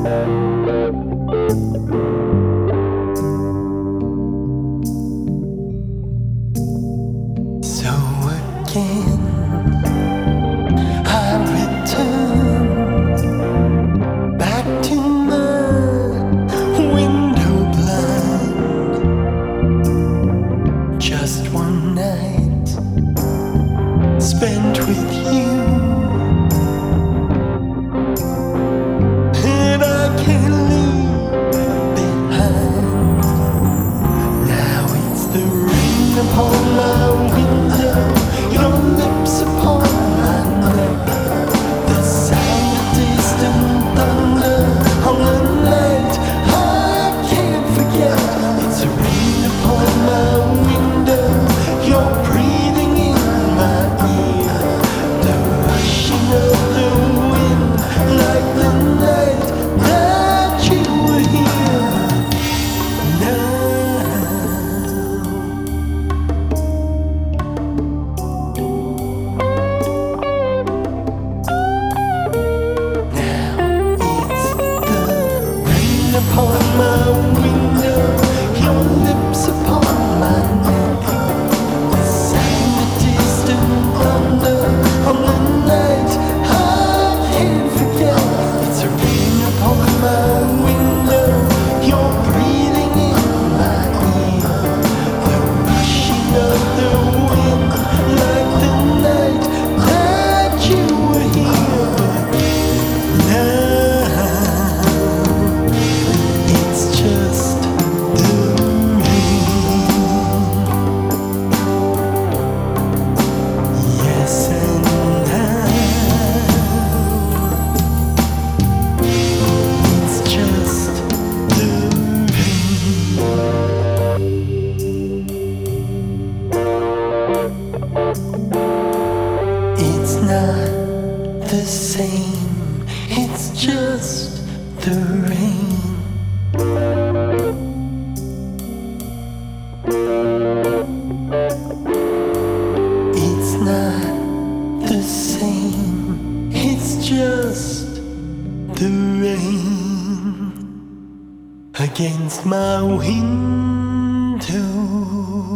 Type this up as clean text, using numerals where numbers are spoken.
So again I return back to my window blind. Just one night spent with you, and I can't leave behind. Now it's the rain upon my window, your lips upon my neck, the sound of distant thunder on the night I can't forget. It's the rain upon my window, you're breathing in my ear, the rushing of the wind, like the night that you were here. Now upon my window, your lips upon my neck, the sound of distant thunder on the night I can't forget. It's a rain upon my window, you're breathing in my ear, the rushing of the wind, like the night that you were here. But now it's just the rain. Yes, and now it's just the rain. It's not the same, it's just the rain. It's not the same, it's just the rain against my window.